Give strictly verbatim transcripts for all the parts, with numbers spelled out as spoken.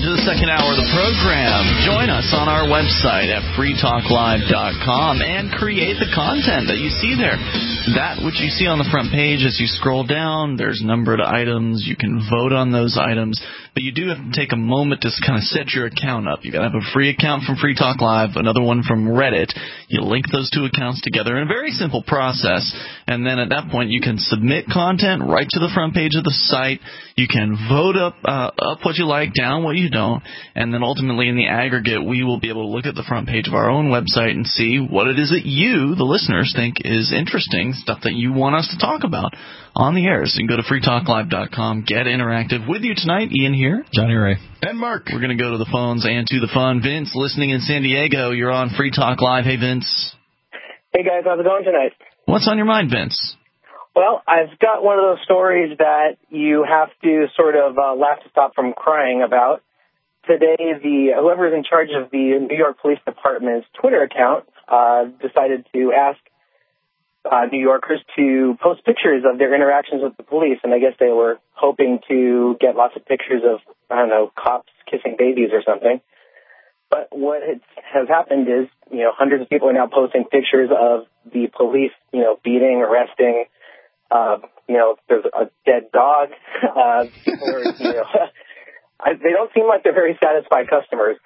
to the second hour of the program. Join us on our website at free talk live dot com and create the content that you see there. That which you see on the front page as you scroll down, there's numbered items. You can vote on those items. But you do have to take a moment to kind of set your account up. You've got to have a free account from Free Talk Live, another one from Reddit. You link those two accounts together in a very simple process. And then at that point, you can submit content right to the front page of the site. You can vote up uh, up what you like, down what you don't. And then ultimately, in the aggregate, we will be able to look at the front page of our own website and see what it is that you, the listeners, think is interesting, stuff that you want us to talk about on the air. So you can go to free talk live dot com, get interactive. With you tonight, Ian here. Johnny Ray. And Mark. We're going to go to the phones and to the fun. Vince, listening in San Diego. You're on Free Talk Live. Hey, Vince. Hey, guys. How's it going tonight? What's on your mind, Vince? Well, I've got one of those stories that you have to sort of uh, laugh to stop from crying about. Today, the whoever's in charge of the New York Police Department's Twitter account uh, decided to ask uh, New Yorkers to post pictures of their interactions with the police, and I guess they were hoping to get lots of pictures of, I don't know, cops kissing babies or something. But what has happened is, you know, hundreds of people are now posting pictures of the police, you know, beating, arresting, uh, you know, there's a dead dog. Uh, people are, you know, I, they don't seem like they're very satisfied customers.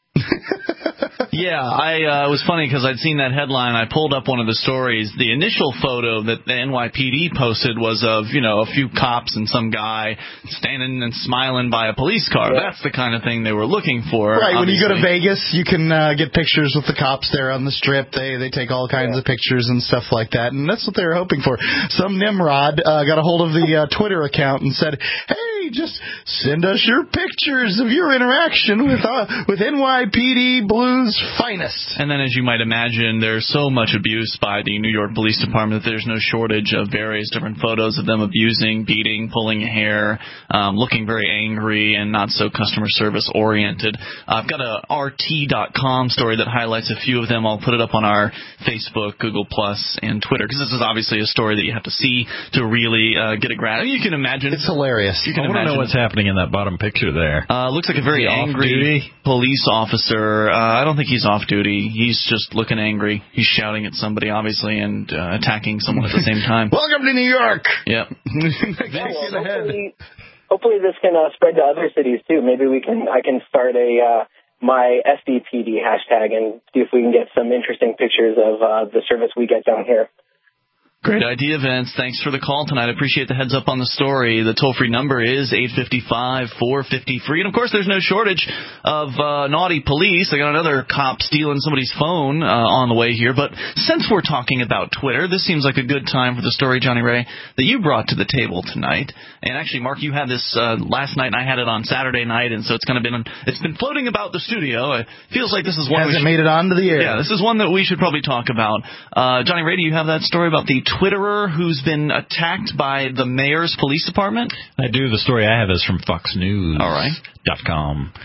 Yeah, I uh, it was funny because I'd seen that headline. I pulled up one of the stories. The initial photo that the N Y P D posted was of, you know, a few cops and some guy standing and smiling by a police car. Yeah. That's the kind of thing they were looking for. Right, obviously. When you go to Vegas, you can uh, get pictures with the cops there on the strip. They they take all kinds yeah. of pictures and stuff like that, and that's what they were hoping for. Some Nimrod uh, got a hold of the uh, Twitter account and said, hey, just send us your pictures of your interaction with uh, with N Y P D Blue's finest. And then, as you might imagine, there's so much abuse by the New York Police Department that there's no shortage of various different photos of them abusing, beating, pulling hair, um, looking very angry and not so customer service oriented. Uh, I've got a R T dot com story that highlights a few of them. I'll put it up on our Facebook, Google Plus, and Twitter, because this is obviously a story that you have to see to really uh, get a grasp. You can imagine. It's hilarious. You can I want to know what's happening in that bottom picture there. Uh, looks like a very angry police officer. Uh, I don't think he's off duty. He's just looking angry. He's shouting at somebody, obviously, and uh, attacking someone at the same time. Welcome to New York. Yep. Yeah, well, hopefully, hopefully this can uh, spread to other cities too. Maybe we can. I can start a uh, my S D P D hashtag and see if we can get some interesting pictures of uh, the service we get down here. Great idea, Vince. Thanks for the call tonight. I appreciate the heads up on the story. The toll-free number is eight five five, four five zero, free. And, of course, there's no shortage of uh, naughty police. I got another cop stealing somebody's phone uh, on the way here. But since we're talking about Twitter, this seems like a good time for the story, Johnny Ray, that you brought to the table tonight. And, actually, Mark, you had this uh, last night, and I had it on Saturday night, and so it's kind of been it's been floating about the studio. It feels like this is one Hasn't we should, made it onto the air. Yeah, this is one that we should probably talk about. Uh, Johnny Ray, do you have that story about the Twitterer who's been attacked by the mayor's police department? I do. The story I have is from Fox News. All right. Dot com.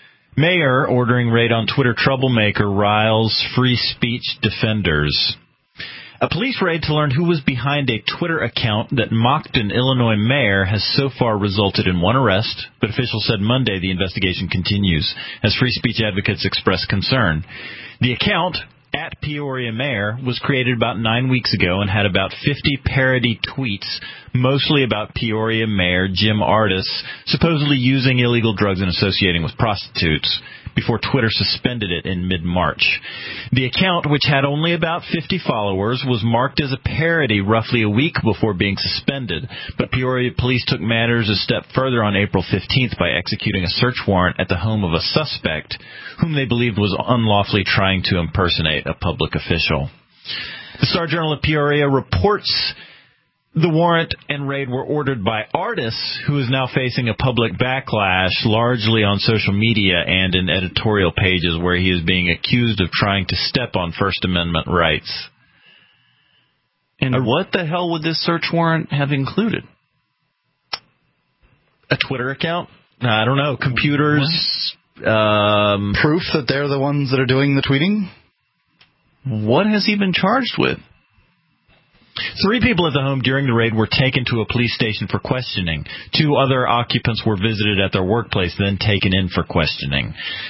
Mayor ordering raid on Twitter troublemaker riles free speech defenders. A police raid to learn who was behind a Twitter account that mocked an Illinois mayor has so far resulted in one arrest, but officials said Monday the investigation continues as free speech advocates express concern. The account, at Peoria Mayor, was created about nine weeks ago and had about fifty parody tweets, mostly about Peoria Mayor Jim Ardis supposedly using illegal drugs and associating with prostitutes, before Twitter suspended it in mid-March. The account, which had only about fifty followers, was marked as a parody roughly a week before being suspended, but Peoria police took matters a step further on April fifteenth by executing a search warrant at the home of a suspect whom they believed was unlawfully trying to impersonate a public official. The Star-Journal of Peoria reports the warrant and raid were ordered by Ardis, who is now facing a public backlash, largely on social media and in editorial pages where he is being accused of trying to step on First Amendment rights. And uh, what the hell would this search warrant have included? A Twitter account? I don't know. Computers. Um, Proof that they're the ones that are doing the tweeting? What has he been charged with? Three people at the home during the raid were taken to a police station for questioning. Two other occupants were visited at their workplace, then taken in for questioning.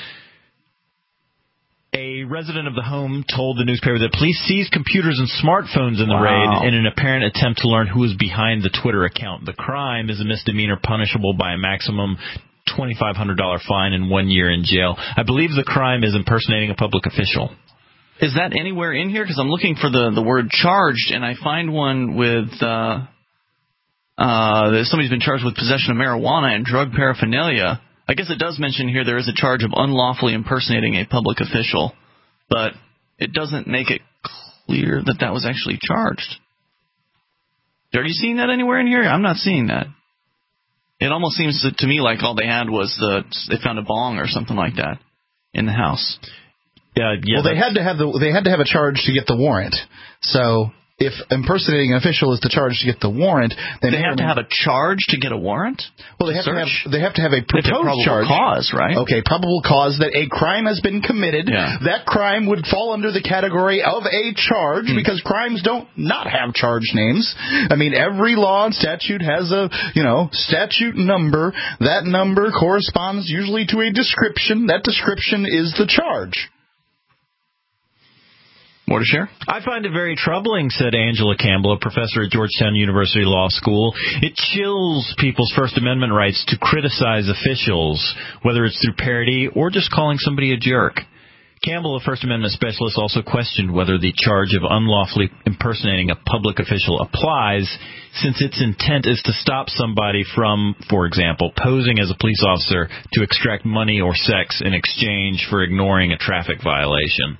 A resident of the home told the newspaper that police seized computers and smartphones in the Wow. raid in an apparent attempt to learn who was behind the Twitter account. The crime is a misdemeanor punishable by a maximum twenty-five hundred dollars fine and one year in jail. I believe the crime is impersonating a public official. Is that anywhere in here? Because I'm looking for the, the word charged, and I find one with uh, uh, that somebody's been charged with possession of marijuana and drug paraphernalia. I guess it does mention here there is a charge of unlawfully impersonating a public official, but it doesn't make it clear that that was actually charged. Are you seeing that anywhere in here? I'm not seeing that. It almost seems to, to me like all they had was the they found a bong or something like that in the house. Uh, yeah, well, they had to have the they had to have a charge to get the warrant. So if impersonating an official is the charge to get the warrant, then they have to have a charge to get a warrant. Well, they have search? to have they have to have a proposed It's a probable charge. cause, right? Okay, probable cause that a crime has been committed. Yeah. That crime would fall under the category of a charge Hmm. because crimes don't not have charge names. I mean, every law and statute has a, you know, statute number. That number corresponds usually to a description. That description is the charge. More to share? I find it very troubling, said Angela Campbell, a professor at Georgetown University Law School. It chills people's First Amendment rights to criticize officials, whether it's through parody or just calling somebody a jerk. Campbell, a First Amendment specialist, also questioned whether the charge of unlawfully impersonating a public official applies, since its intent is to stop somebody from, for example, posing as a police officer to extract money or sex in exchange for ignoring a traffic violation.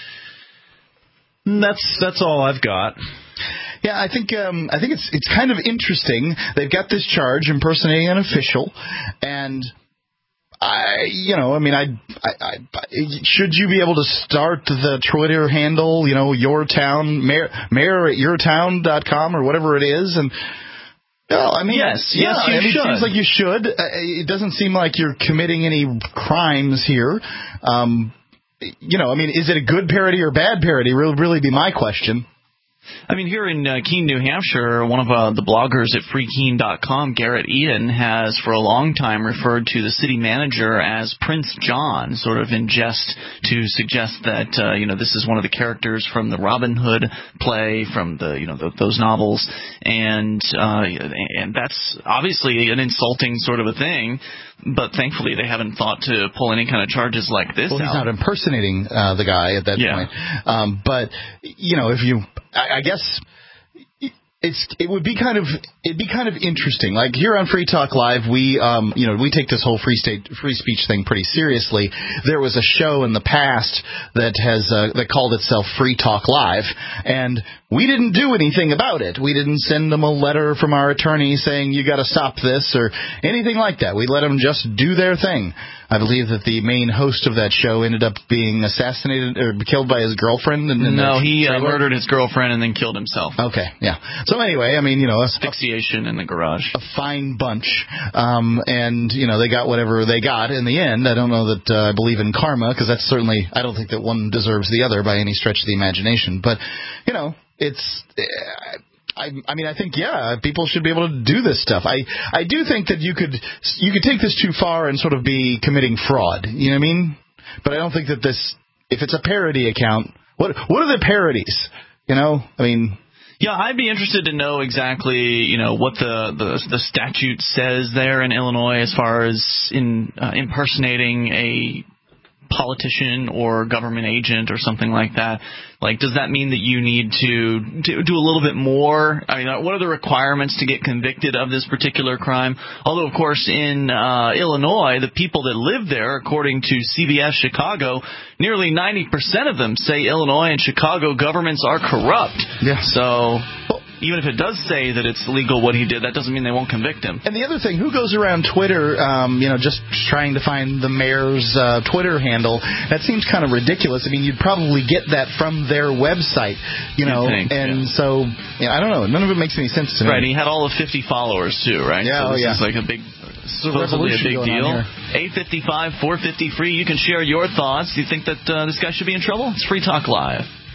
That's that's all I've got. Yeah, I think um, I think it's it's kind of interesting. They've got this charge impersonating an official, and I, you know, I mean, I, I, I should you be able to start the Twitter handle, you know, your town, mayor, mayor at your town dot com or whatever it is, and. Well, I mean, yes, yeah, yes, you I mean, should. It seems like you should. Uh, it doesn't seem like you're committing any crimes here. Um, you know, I mean, is it a good parody or bad parody? Will really be my question. I mean, here in uh, Keene, New Hampshire, one of uh, the bloggers at free keene dot com, Garrett Eden, has for a long time referred to the city manager as Prince John, sort of in jest to suggest that, uh, you know, this is one of the characters from the Robin Hood play, from the, you know, the, those novels, and uh, and that's obviously an insulting sort of a thing. But thankfully, they haven't thought to pull any kind of charges like this Well, he's out. not impersonating uh, the guy at that Yeah. point. Um, but, you know, if you, I, I guess it's it would be kind of it'd be kind of interesting. Like here on Free Talk Live, we um, you know we take this whole free state free speech thing pretty seriously. There was a show in the past that has uh, that called itself Free Talk Live, and we didn't do anything about it. We didn't send them a letter from our attorney saying you got to stop this or anything like that. We let them just do their thing. I believe that the main host of that show ended up being assassinated or killed by his girlfriend. And, and No, he uh, trailer. murdered his girlfriend and then killed himself. Okay, yeah. So anyway, I mean, you know, a, Asphyxiation in the garage. a fine bunch, um, and you know they got whatever they got in the end. I don't know that uh, I believe in karma because that's certainly I don't think that one deserves the other by any stretch of the imagination. But you know, it's. Uh, I, I mean, I think, yeah, people should be able to do this stuff. I, I do think that you could you could take this too far and sort of be committing fraud. You know what I mean? But I don't think that this, if it's a parody account, what what are the parodies? You know, I mean. Yeah, I'd be interested to know exactly, you know, what the, the, the statute says there in Illinois as far as in uh, impersonating a politician or government agent or something like that. Like, does that mean that you need to do, do a little bit more? I mean, what are the requirements to get convicted of this particular crime? Although, of course, in uh, Illinois, the people that live there, according to C B S Chicago, nearly ninety percent of them say Illinois and Chicago governments are corrupt. Yeah. So even if it does say that it's legal what he did, that doesn't mean they won't convict him. And the other thing, who goes around Twitter, um, you know, just trying to find the mayor's uh, Twitter handle? That seems kind of ridiculous. I mean, you'd probably get that from their website, you know. You'd think, and yeah. so, yeah, I don't know. None of it makes any sense to me. Right, he had all of fifty followers, too, right? Yeah, so this oh, yeah. is like a big, supposedly a revolution big going deal. on eight fifty-five, four fifty free. You can share your thoughts. Do you think that uh, this guy should be in trouble? It's Free Talk Live.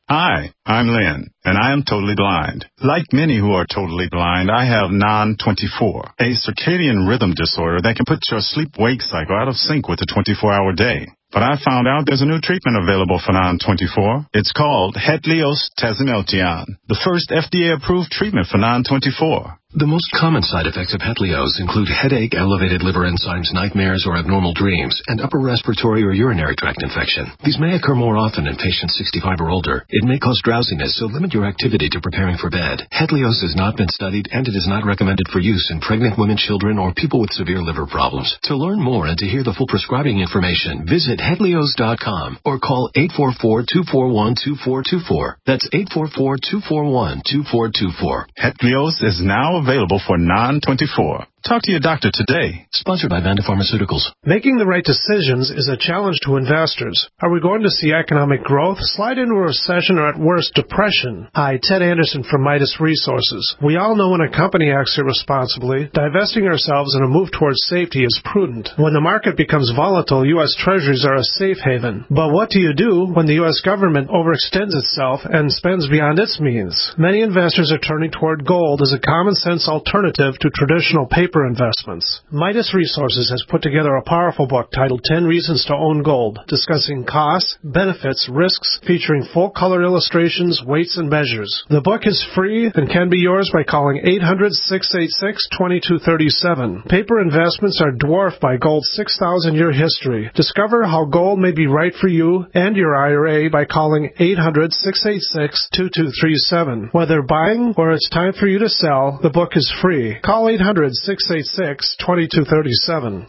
Hi, I'm Lynn, and I am totally blind. Like many who are totally blind, I have non twenty-four, a circadian rhythm disorder that can put your sleep-wake cycle out of sync with the twenty-four hour day. But I found out there's a new treatment available for non twenty-four. It's called Hetlioz Tazimiltian, the first F D A-approved treatment for non twenty-four. The most common side effects of Hetlioz include headache, elevated liver enzymes, nightmares or abnormal dreams, and upper respiratory or urinary tract infection. These may occur more often in patients sixty-five or older. It may cause drowsiness, so limit your activity to preparing for bed. Hetlioz has not been studied, and it is not recommended for use in pregnant women, children, or people with severe liver problems. To learn more and to hear the full prescribing information, visit Hetlioz dot com or call eight four four, two four one, two four two four. That's eight four four, two four one, two four two four. Hetlioz is now available for non twenty-four. Talk to your doctor today. Sponsored by Vanda Pharmaceuticals. Making the right decisions is a challenge to investors. Are we going to see economic growth, slide into a recession, or at worst, depression? Hi, Ted Anderson from Midas Resources. We all know when a company acts irresponsibly, divesting ourselves in a move towards safety is prudent. When the market becomes volatile, U S Treasuries are a safe haven. But what do you do when the U S government overextends itself and spends beyond its means? Many investors are turning toward gold as a common-sense alternative to traditional paper investments. Midas Resources has put together a powerful book titled ten Reasons to Own Gold, discussing costs, benefits, risks, featuring full-color illustrations, weights, and measures. The book is free and can be yours by calling eight hundred, six eight six, two two three seven. Paper investments are dwarfed by gold's six thousand year history. Discover how gold may be right for you and your I R A by calling eight hundred, six eight six, two two three seven. Whether buying or it's time for you to sell, the book is free. Call eight hundred, six eight six, two two three seven.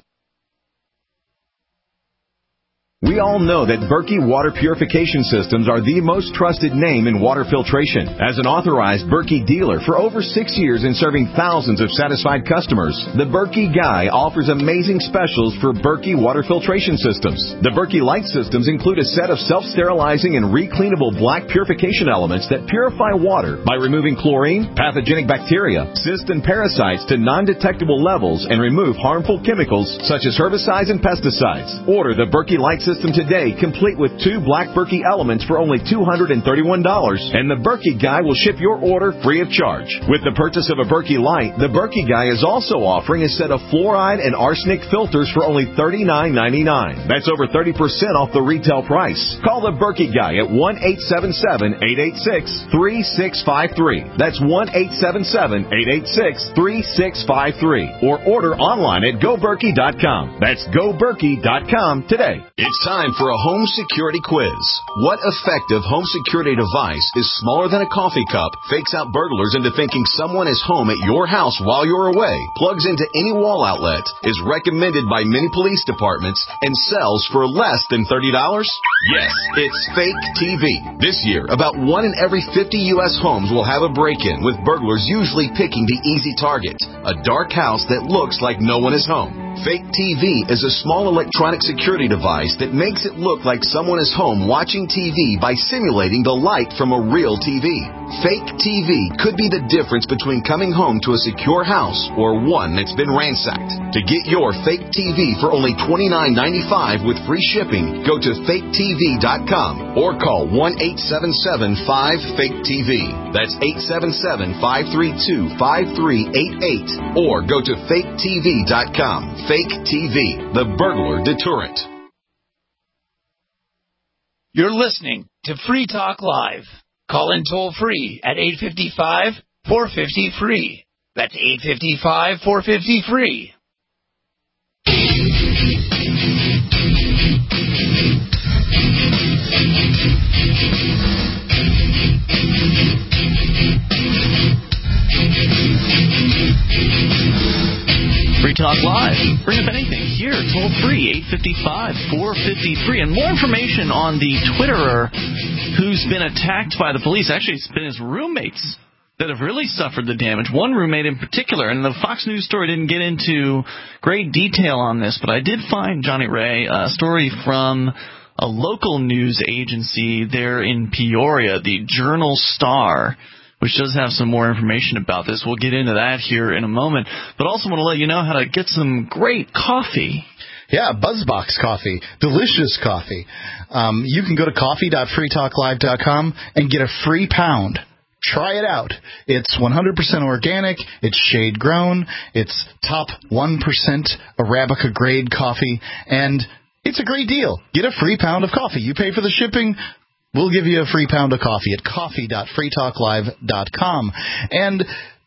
We all know that Berkey Water Purification Systems are the most trusted name in water filtration. As an authorized Berkey dealer for over six years and serving thousands of satisfied customers, the Berkey Guy offers amazing specials for Berkey Water Filtration Systems. The Berkey Light Systems include a set of self-sterilizing and recleanable black purification elements that purify water by removing chlorine, pathogenic bacteria, cysts, and parasites to non-detectable levels and remove harmful chemicals such as herbicides and pesticides. Order the Berkey Light System today, complete with two black Berkey elements for only two hundred thirty-one dollars, and the Berkey Guy will ship your order free of charge. With the purchase of a Berkey Light, the Berkey Guy is also offering a set of fluoride and arsenic filters for only thirty-nine ninety-nine. That's over thirty percent off the retail price. Call the Berkey Guy at one eight seven seven, eight eight six, three six five three. That's one eight seven seven, eight eight six, three six five three. Or order online at go berkey dot com. That's go berkey dot com today. It's time for a home security quiz. What effective home security device is smaller than a coffee cup, fakes out burglars into thinking someone is home at your house while you're away, plugs into any wall outlet, is recommended by many police departments, and sells for less than thirty dollars? Yes, it's Fake T V. This year, about one in every fifty U S homes will have a break-in, with burglars usually picking the easy target, a dark house that looks like no one is home. Fake T V is a small electronic security device that makes it look like someone is home watching T V by simulating the light from a real T V. Fake T V could be the difference between coming home to a secure house or one that's been ransacked. To get your Fake T V for only twenty-nine ninety-five with free shipping, go to fake t v dot com or call one eight seven seven, five, fake T V. That's eight seven seven, five three two, five three eight eight or go to fake t v dot com. Fake T V, the burglar deterrent. You're listening to Free Talk Live. Call in toll free at eight five five, four five zero, free. That's eight five five, four five zero, free. Free Talk Live. Bring up anything here, toll free, eight five five, four five zero, free. And more information on the Twitterer who's been attacked by the police. Actually, it's been his roommates that have really suffered the damage. One roommate in particular, and the Fox News story didn't get into great detail on this, but I did find, Johnny Ray, a story from a local news agency there in Peoria, the Journal Star, which does have some more information about this. We'll get into that here in a moment. But also want to let you know how to get some great coffee. Yeah, BuzzBox coffee. Delicious coffee. Um, you can go to coffee dot free talk live dot com and get a free pound. Try it out. It's one hundred percent organic. It's shade grown. It's top one percent Arabica grade coffee. And it's a great deal. Get a free pound of coffee. You pay for the shipping. We'll give you a free pound of coffee at coffee dot free talk live dot com. And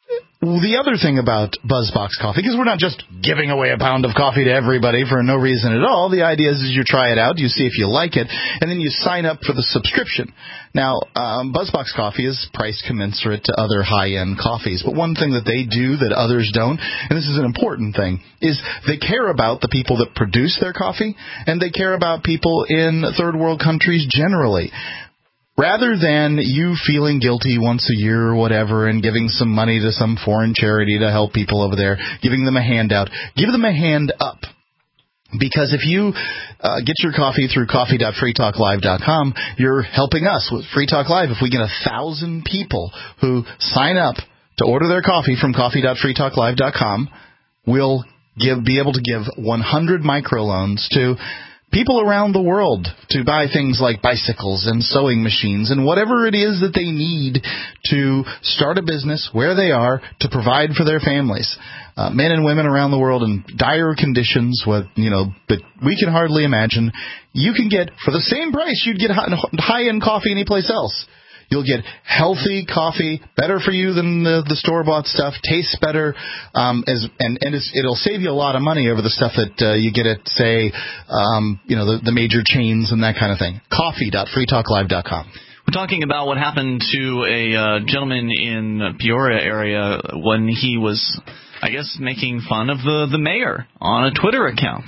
the other thing about BuzzBox coffee, because we're not just giving away a pound of coffee to everybody for no reason at all. The idea is, is you try it out, you see if you like it, and then you sign up for the subscription. Now, um, BuzzBox coffee is price commensurate to other high-end coffees, but one thing that they do that others don't, and this is an important thing, is they care about the people that produce their coffee, and they care about people in third world countries generally. Rather than you feeling guilty once a year or whatever and giving some money to some foreign charity to help people over there, giving them a handout, give them a hand up. Because if you uh, get your coffee through coffee dot free talk live dot com, you're helping us with Free Talk Live. If we get a thousand people who sign up to order their coffee from coffee dot free talk live dot com, we'll give, be able to give one hundred microloans to people around the world to buy things like bicycles and sewing machines and whatever it is that they need to start a business where they are to provide for their families. Uh, men and women around the world in dire conditions, what you know, but we can hardly imagine. You can get, for the same price, you'd get high-end coffee anyplace else. You'll get healthy coffee, better for you than the, the store-bought stuff, tastes better, um, as, and, and it's, it'll save you a lot of money over the stuff that uh, you get at, say, um, you know, the, the major chains and that kind of thing. coffee dot free talk live dot com. We're talking about what happened to a uh, gentleman in the Peoria area when he was, I guess, making fun of the, the mayor on a Twitter account.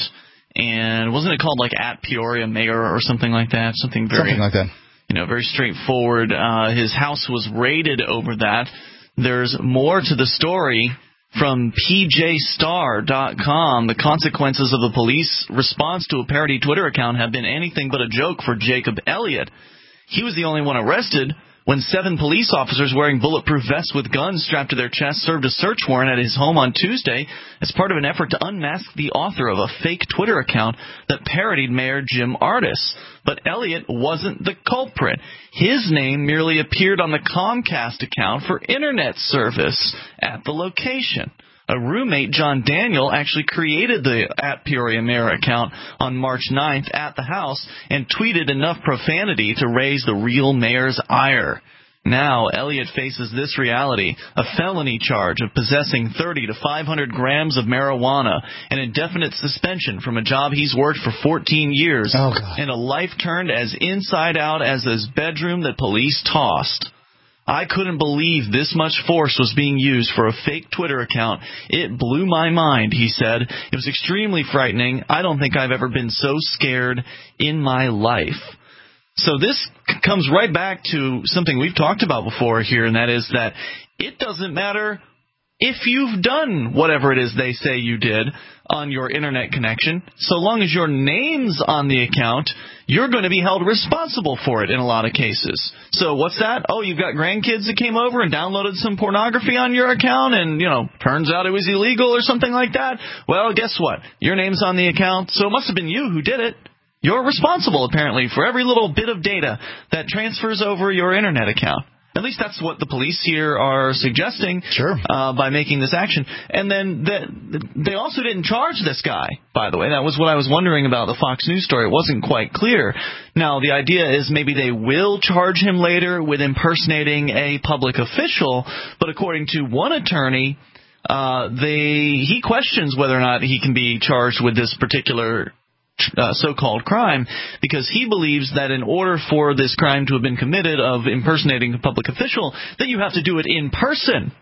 And wasn't it called, like, at Peoria Mayor or something like that? Something very... Something like that. You know, very straightforward. Uh, his house was raided over that. There's more to the story from P J Star dot com. The consequences of the police response to a parody Twitter account have been anything but a joke for Jacob Elliott. He was the only one arrested when seven police officers wearing bulletproof vests with guns strapped to their chests served a search warrant at his home on Tuesday as part of an effort to unmask the author of a fake Twitter account that parodied Mayor Jim Ardis. But Elliott wasn't the culprit. His name merely appeared on the Comcast account for internet service at the location. A roommate, John Daniel, actually created the at Peoria Mayor account on March ninth at the house and tweeted enough profanity to raise the real mayor's ire. Now, Elliott faces this reality, a felony charge of possessing thirty to five hundred grams of marijuana, an indefinite suspension from a job he's worked for fourteen years, oh, God. and a life turned as inside out as his bedroom that police tossed. I couldn't believe this much force was being used for a fake Twitter account. It blew my mind, he said. It was extremely frightening. I don't think I've ever been so scared in my life. So this comes right back to something we've talked about before here, and that is that it doesn't matter if you've done whatever it is they say you did on your internet connection. So long as your name's on the account, you're going to be held responsible for it in a lot of cases. So what's that? Oh, you've got grandkids that came over and downloaded some pornography on your account and, you know, turns out it was illegal or something like that? Well, guess what? Your name's on the account, so it must have been you who did it. You're responsible, apparently, for every little bit of data that transfers over your internet account. At least that's what the police here are suggesting sure. uh, by making this action. And then the, they also didn't charge this guy, by the way. That was what I was wondering about the Fox News story. It wasn't quite clear. Now, the idea is maybe they will charge him later with impersonating a public official, but according to one attorney, uh, they he questions whether or not he can be charged with this particular Uh, so-called crime, because he believes that in order for this crime to have been committed of impersonating a public official, that you have to do it in person.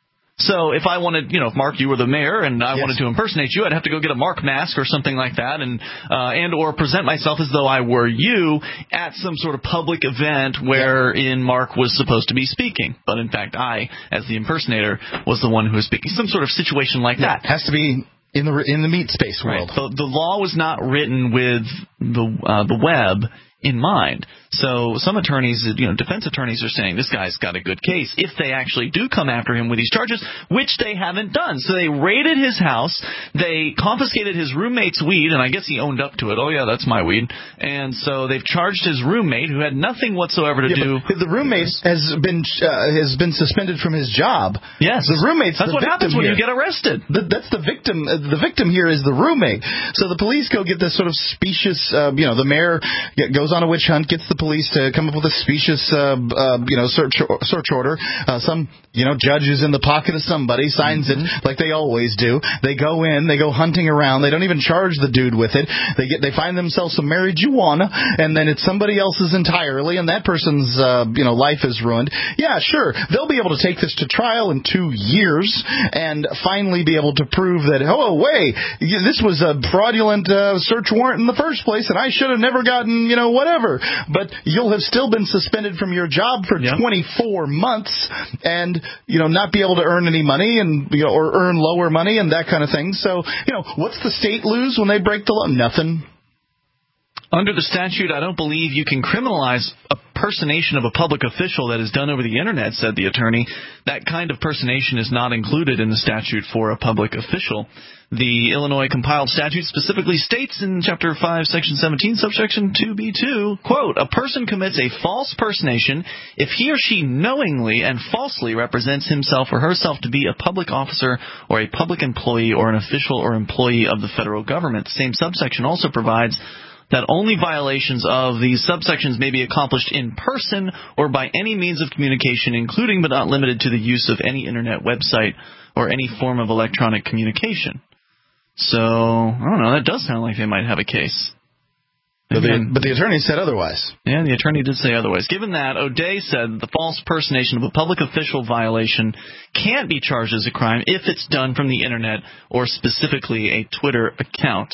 So if I wanted, you know, if Mark, you were the mayor and I yes. wanted to impersonate you, I'd have to go get a Mark mask or something like that, and uh, and or present myself as though I were you at some sort of public event wherein Mark was supposed to be speaking. But in fact, I, as the impersonator, was the one who was speaking. Some sort of situation like yeah, that. Has to be in the in the meat space world. Right. The, the law was not written with the uh, the web. in mind. So some attorneys, you know, defense attorneys are saying this guy's got a good case if they actually do come after him with these charges, which they haven't done. So they raided his house, they confiscated his roommate's weed, and I guess he owned up to it. Oh, yeah, that's my weed. And so they've charged his roommate, who had nothing whatsoever to yeah, do. The roommate has been uh, has been suspended from his job. Yes, the roommate's that's the what happens when here. you get arrested. The, that's the victim. Uh, the victim here is the roommate. So the police go get this sort of specious, uh, you know, the mayor goes on a witch hunt, gets the police to come up with a specious, uh, uh, you know, search search order. Uh, some, you know, judge is in the pocket of somebody, signs mm-hmm. it like they always do. They go in, they go hunting around. They don't even charge the dude with it. They get, they find themselves some marijuana, and then it's somebody else's entirely, and that person's, uh, you know, life is ruined. Yeah, sure, they'll be able to take this to trial in two years and finally be able to prove that, oh, wait, this was a fraudulent uh, search warrant in the first place, and I should have never gotten, you know, whatever. But you'll have still been suspended from your job for yep. twenty-four months and, you know, not be able to earn any money and, you know, or earn lower money and that kind of thing. So, you know, what's the state lose when they break the law? Nothing. Under the statute, I don't believe you can criminalize a personation of a public official that is done over the Internet, said the attorney. That kind of personation is not included in the statute for a public official. The Illinois compiled statute specifically states in Chapter five, Section seventeen, subsection two B two, quote, a person commits a false personation if he or she knowingly and falsely represents himself or herself to be a public officer or a public employee or an official or employee of the federal government. The same subsection also provides that only violations of these subsections may be accomplished in person or by any means of communication, including but not limited to the use of any Internet website or any form of electronic communication. So, I don't know, that does sound like they might have a case. But the, but the attorney said otherwise. Yeah, the attorney did say otherwise. Given that, O'Day said the false personation of a public official violation can't be charged as a crime if it's done from the Internet or specifically a Twitter account.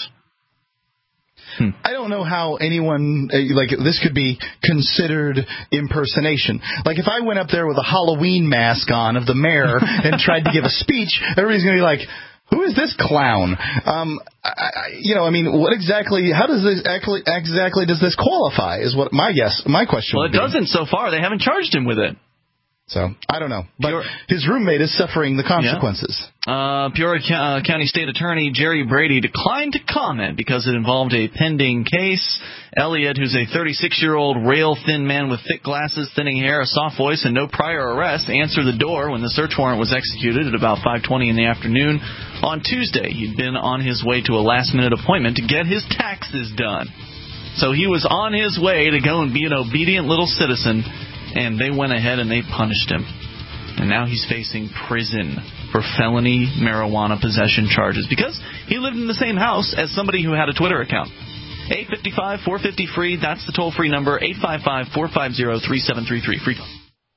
Hmm. I don't know how anyone, like, this could be considered impersonation. Like, if I went up there with a Halloween mask on of the mayor and tried to give a speech, everybody's going to be like, who is this clown? Um, I, I, you know, I mean, what exactly, how does this, exactly, exactly does this qualify is what my guess, my question Well, would it be. doesn't so far. They haven't charged him with it. So, I don't know. But Pure, his roommate is suffering the consequences. Yeah. Uh, Peoria uh, County State Attorney Jerry Brady declined to comment because it involved a pending case. Elliott, who's a thirty-six-year-old rail-thin man with thick glasses, thinning hair, a soft voice, and no prior arrest, answered the door when the search warrant was executed at about five twenty in the afternoon on Tuesday. He'd been on his way to a last-minute appointment to get his taxes done. So he was on his way to go and be an obedient little citizen, and they went ahead and they punished him. And now he's facing prison for felony marijuana possession charges because he lived in the same house as somebody who had a Twitter account. eight five five, four five zero, free. That's the toll-free number, eight five five, four five zero, three seven three three. Free.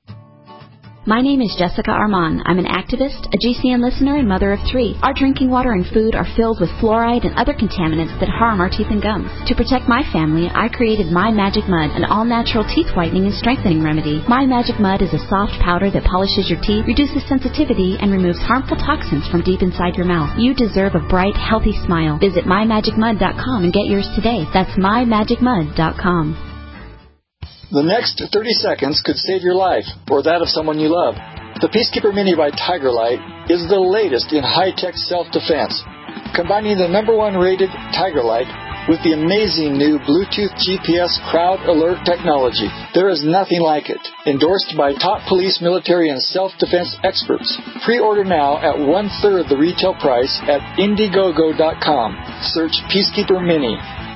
My name is Jessica Armand. I'm an activist, a G C N listener, and mother of three. Our drinking water and food are filled with fluoride and other contaminants that harm our teeth and gums. To protect my family, I created My Magic Mud, an all-natural teeth whitening and strengthening remedy. My Magic Mud is a soft powder that polishes your teeth, reduces sensitivity, and removes harmful toxins from deep inside your mouth. You deserve a bright, healthy smile. Visit my magic mud dot com and get yours today. That's my magic mud dot com. The next thirty seconds could save your life, or that of someone you love. The Peacekeeper Mini by Tiger Light is the latest in high-tech self-defense, combining the number one rated Tiger Light with the amazing new Bluetooth G P S crowd alert technology. There is nothing like it. Endorsed by top police, military, and self-defense experts. Pre-order now at one-third the retail price at Indiegogo dot com. Search Peacekeeper Mini.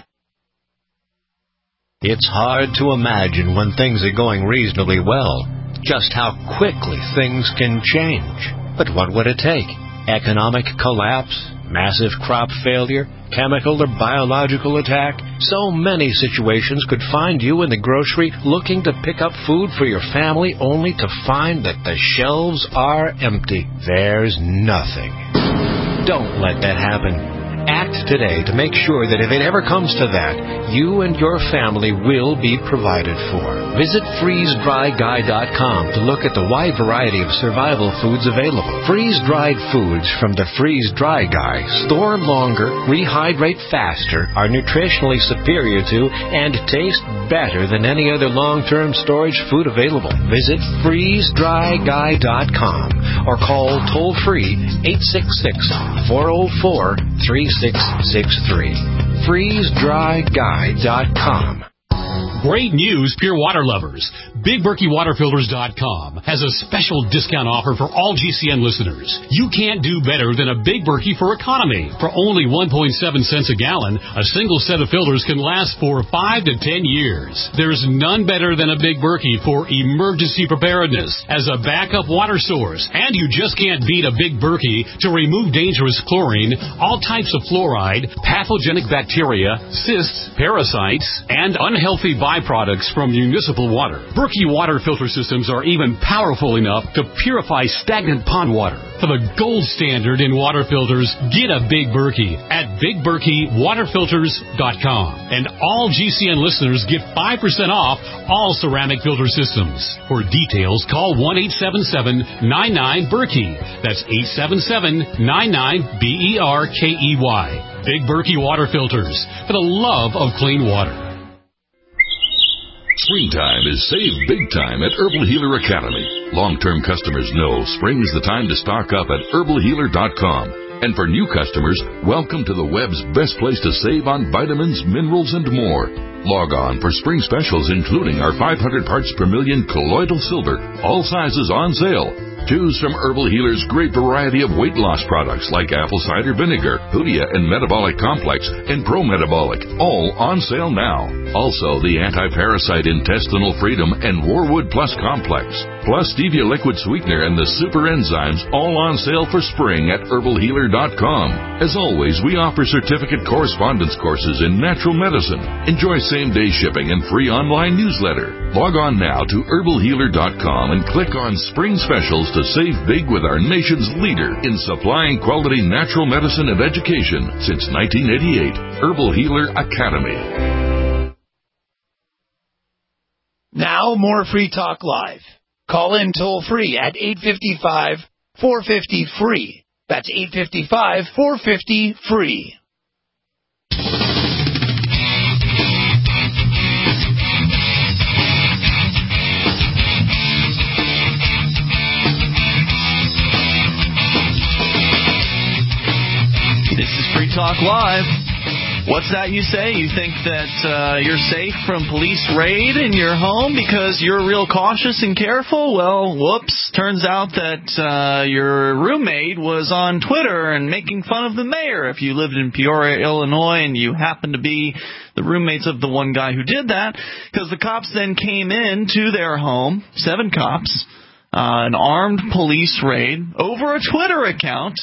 It's hard to imagine when things are going reasonably well, just how quickly things can change. But what would it take? Economic collapse? Massive crop failure? Chemical or biological attack? So many situations could find you in the grocery looking to pick up food for your family only to find that the shelves are empty. There's nothing. Don't let that happen. Act today to make sure that if it ever comes to that, you and your family will be provided for. Visit freeze dry guy dot com to look at the wide variety of survival foods available. Freeze-dried foods from the Freeze Dry Guy store longer, rehydrate faster, are nutritionally superior to, and taste better than any other long-term storage food available. Visit freeze dry guy dot com or call toll-free eight six six, four zero four, three six six three. freeze dry guy dot com. Great news, pure water lovers. Big Berkey Water Filters dot com has a special discount offer for all G C N listeners. You can't do better than a Big Berkey for economy. For only one point seven cents a gallon, a single set of filters can last for five to ten years. There's none better than a Big Berkey for emergency preparedness as a backup water source. And you just can't beat a Big Berkey to remove dangerous chlorine, all types of fluoride, pathogenic bacteria, cysts, parasites, and unhealthy byproducts from municipal water. Berkey water filter systems are even powerful enough to purify stagnant pond water. For the gold standard in water filters, get a Big Berkey at Big Berkey Water Filters dot com. And all G C N listeners get five percent off all ceramic filter systems. For details, call one eight seven seven, nine nine, Berkey. That's eight seven seven, nine nine, B E R K E Y. Big Berkey Water Filters, for the love of clean water. Springtime is save big time at Herbal Healer Academy. Long-term customers know spring is the time to stock up at herbal healer dot com. And for new customers, welcome to the web's best place to save on vitamins, minerals, and more. Log on for spring specials including our five hundred parts per million colloidal silver, all sizes on sale. Choose from Herbal Healer's great variety of weight loss products like apple cider vinegar, Hoodia and Metabolic Complex, and Pro Metabolic, all on sale now. Also, the Anti-Parasite Intestinal Freedom and Warwood Plus Complex, plus Stevia Liquid Sweetener and the Super Enzymes, all on sale for spring at herbal healer dot com. As always, we offer certificate correspondence courses in natural medicine. Enjoy same-day shipping and free online newsletter. Log on now to herbal healer dot com and click on Spring Specials to save big with our nation's leader in supplying quality natural medicine and education since nineteen eighty-eight. Herbal Healer Academy. Now more Free Talk Live. Call in toll free at eight five five, four five zero, free. That's eight five five, four five zero, free. This is Free Talk Live. What's that you say? You think that uh, you're safe from police raid in your home because you're real cautious and careful? Well, whoops. Turns out that uh, your roommate was on Twitter and making fun of the mayor. If you lived in Peoria, Illinois, and you happen to be the roommates of the one guy who did that, because the cops then came in to their home, seven cops, uh, an armed police raid over a Twitter account.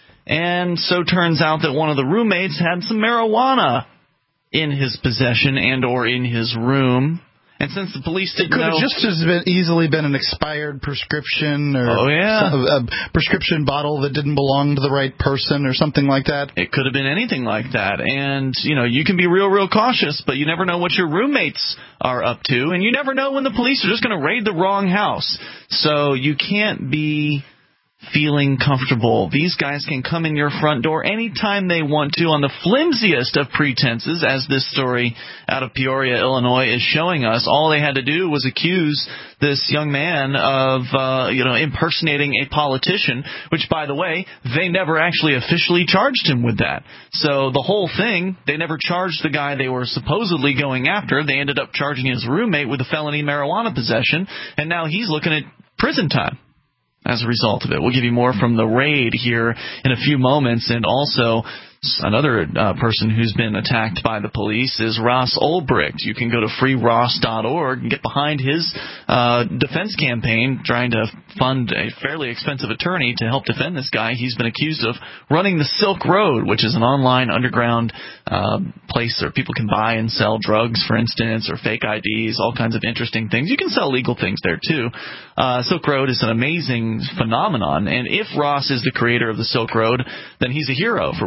And so turns out that one of the roommates had some marijuana in his possession and or in his room. And since the police didn't it could know... have just as been easily been an expired prescription or oh, yeah. a, a prescription bottle that didn't belong to the right person or something like that. It could have been anything like that. And, you know, you can be real, real cautious, but you never know what your roommates are up to. And you never know when the police are just going to raid the wrong house. So you can't be feeling comfortable. These guys can come in your front door anytime they want to on the flimsiest of pretenses, as this story out of Peoria, Illinois is showing us. All they had to do was accuse this young man of, uh, you know, impersonating a politician, which, by the way, they never actually officially charged him with that. So the whole thing, they never charged the guy they were supposedly going after. They ended up charging his roommate with a felony marijuana possession, and now he's looking at prison time as a result of it. We'll give you more from the raid here in a few moments. And also, another uh, person who's been attacked by the police is Ross Ulbricht. You can go to free ross dot org and get behind his uh, defense campaign, trying to fund a fairly expensive attorney to help defend this guy. He's been accused of running the Silk Road, which is an online underground uh, place where people can buy and sell drugs, for instance, or fake I Ds, all kinds of interesting things. You can sell legal things there, too. Uh, Silk Road is an amazing phenomenon, and if Ross is the creator of the Silk Road, then he's a hero for bringing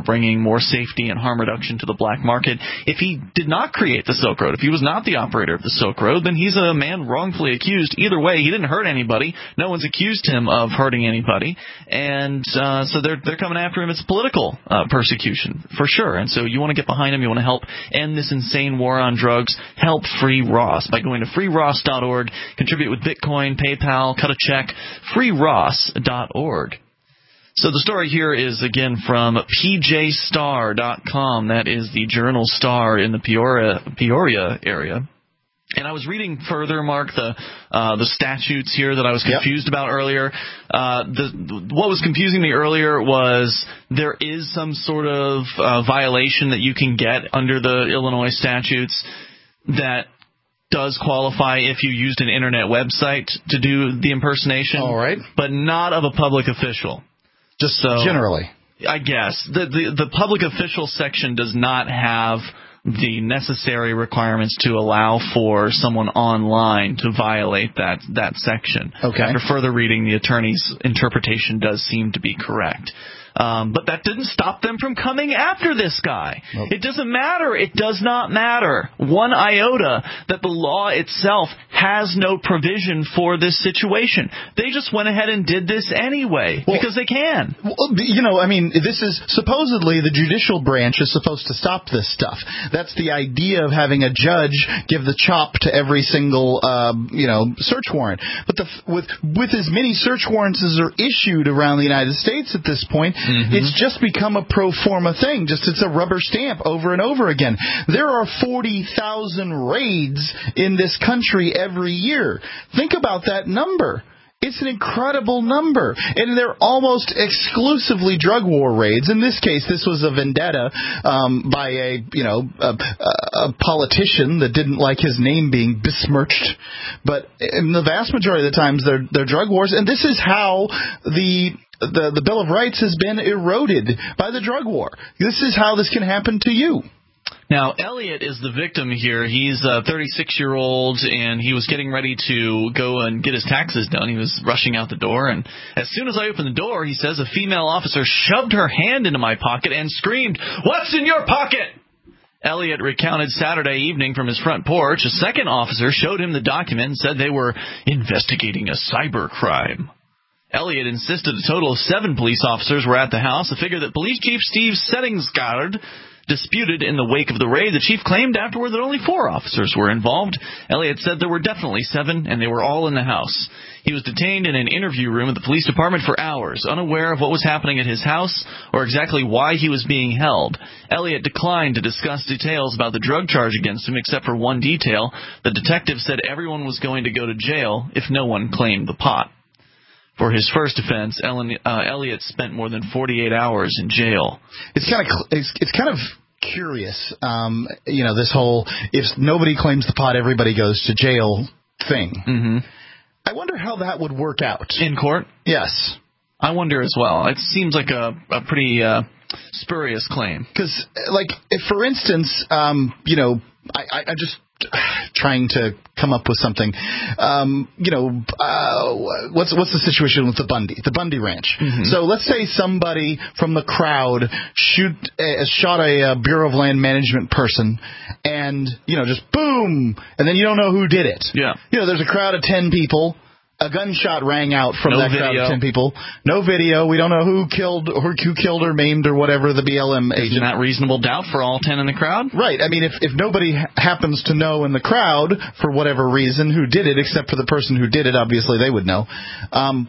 more safety and harm reduction to the black market. If he did not create the Silk Road, if he was not the operator of the Silk Road, then he's a man wrongfully accused. Either way, he didn't hurt anybody. No one's accused him of hurting anybody. And uh, so they're they're coming after him. It's political uh, persecution, for sure. And so you want to get behind him. You want to help end this insane war on drugs. Help Free Ross by going to free ross dot org. Contribute with Bitcoin, PayPal, cut a check. free ross dot org. So the story here is, again, from P J Star dot com. That is the Journal Star in the Peoria, Peoria area. And I was reading further, Mark, the uh, the statutes here that I was confused yep. about earlier. Uh, the, what was confusing me earlier was there is some sort of uh, violation that you can get under the Illinois statutes that does qualify if you used an internet website to do the impersonation. All right. But not of a public official. Just so, generally. I guess. The, the, the public official section does not have the necessary requirements to allow for someone online to violate that, that section. Okay. After further reading, the attorney's interpretation does seem to be correct. Um, but that didn't stop them from coming after this guy. Nope. It doesn't matter. It does not matter one iota that the law itself has no provision for this situation. They just went ahead and did this anyway well, because they can. Well, you know, I mean, this is supposedly the judicial branch is supposed to stop this stuff. That's the idea of having a judge give the chop to every single, uh, you know, search warrant. But the, with with as many search warrants as are issued around the United States at this point, mm-hmm. it's just become a pro forma thing. Just it's a rubber stamp over and over again. There are forty thousand raids in this country every year. Think about that number. It's an incredible number. And they're almost exclusively drug war raids. In this case, this was a vendetta um, by a, you know, a, a politician that didn't like his name being besmirched. But in the vast majority of the times, they're, they're drug wars. And this is how the... The, the Bill of Rights has been eroded by the drug war. This is how this can happen to you. Now, Elliot is the victim here. He's a thirty-six-year-old, and he was getting ready to go and get his taxes done. He was rushing out the door, and as soon as I opened the door, he says, a female officer shoved her hand into my pocket and screamed, "What's in your pocket?" Elliot recounted Saturday evening from his front porch. A second officer showed him the document and said they were investigating a cyber crime. Elliot insisted a total of seven police officers were at the house, a figure that Police Chief Steve Settingsgard disputed in the wake of the raid. The chief claimed afterward that only four officers were involved. Elliot said there were definitely seven, and they were all in the house. He was detained in an interview room at the police department for hours, unaware of what was happening at his house or exactly why he was being held. Elliot declined to discuss details about the drug charge against him, except for one detail. The detective said everyone was going to go to jail if no one claimed the pot. For his first offense, Ellen, uh, Elliot spent more than forty-eight hours in jail. It's kind of it's, it's kind of curious, um, you know, this whole if nobody claims the pot, everybody goes to jail thing. Mm-hmm. I wonder how that would work out in court. Yes, I wonder as well. It seems like a, a pretty uh, spurious claim. Because, like, if, for instance, um, you know, I, I, I just. trying to come up with something. Um, you know, uh, what's what's the situation with the Bundy, the Bundy Ranch? Mm-hmm. So let's say somebody from the crowd shoot uh, shot a uh, Bureau of Land Management person, and you know, just boom, and then you don't know who did it. Yeah. You know, there's a crowd of ten people. A gunshot rang out from no that video. crowd of ten people. No video. We don't know who killed or who killed or maimed or whatever the B L M agent. Isn't that reasonable doubt for all ten in the crowd? Right. I mean, if if nobody ha- happens to know in the crowd for whatever reason who did it, except for the person who did it, obviously they would know. Um,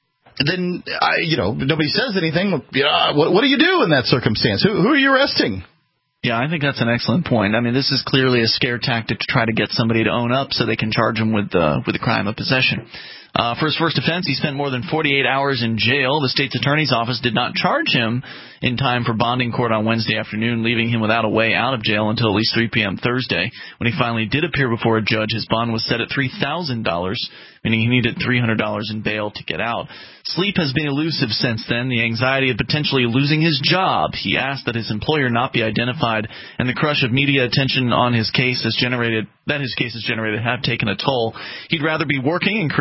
then I, you know, nobody says anything. Yeah. What, what do you do in that circumstance? Who who are you arresting? Yeah, I think that's an excellent point. I mean, this is clearly a scare tactic to try to get somebody to own up so they can charge him with uh, with the crime of possession. Uh, for his first offense, he spent more than forty-eight hours in jail. The state's attorney's office did not charge him in time for bonding court on Wednesday afternoon, leaving him without a way out of jail until at least three p.m. Thursday. When he finally did appear before a judge, his bond was set at three thousand dollars, meaning he needed three hundred dollars in bail to get out. Sleep has been elusive since then, the anxiety of potentially losing his job. He asked that his employer not be identified, and the crush of media attention on his case has generated that his case has generated have taken a toll. He'd rather be working and creating pop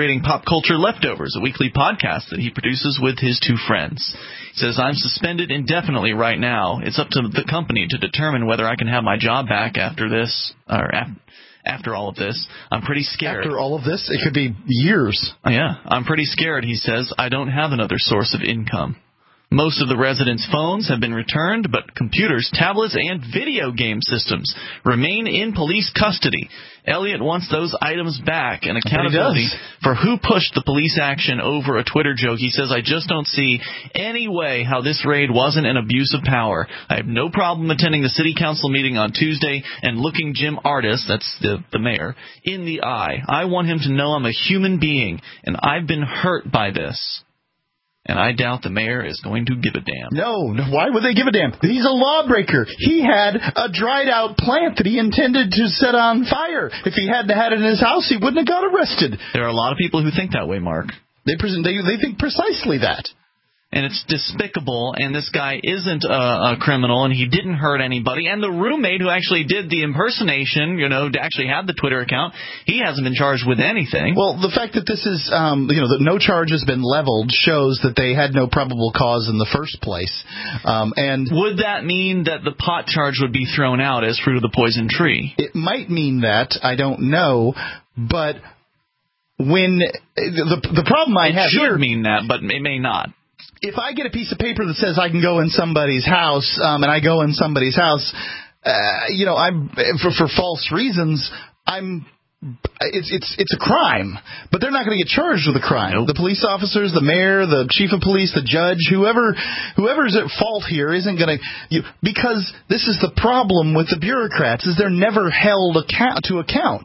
Pop Culture Leftovers, a weekly podcast that he produces with his two friends. He says, I'm suspended indefinitely right now. It's up to the company to determine whether I can have my job back after this, or after... After all of this, I'm pretty scared. After all of this? It could be years. Yeah, I'm pretty scared, he says. I don't have another source of income. Most of the residents' phones have been returned, but computers, tablets, and video game systems remain in police custody. Elliot wants those items back and accountability for who pushed the police action over a Twitter joke. He says, I just don't see any way how this raid wasn't an abuse of power. I have no problem attending the city council meeting on Tuesday and looking Jim Ardis, that's the, the mayor, in the eye. I want him to know I'm a human being, and I've been hurt by this. And I doubt the mayor is going to give a damn. No, no, why would they give a damn? He's a lawbreaker. He had a dried-out plant that he intended to set on fire. If he hadn't had it in his house, he wouldn't have got arrested. There are a lot of people who think that way, Mark. They they, they think precisely that. And it's despicable, and this guy isn't a, a criminal, and he didn't hurt anybody. And the roommate who actually did the impersonation, you know, actually had the Twitter account, he hasn't been charged with anything. Well, the fact that this is, um, you know, that no charge has been leveled shows that they had no probable cause in the first place. Um, and would that mean that the pot charge would be thrown out as fruit of the poison tree? It might mean that. I don't know. But when the the problem I it have should here mean that, but it may not. If I get a piece of paper that says I can go in somebody's house, um, and I go in somebody's house, uh, you know, I'm for, for false reasons, I'm. It's it's it's a crime, but they're not going to get charged with a crime. Nope. The police officers, the mayor, the chief of police, the judge, whoever whoever's at fault here isn't going to you, because this is the problem with the bureaucrats is they're never held account to account.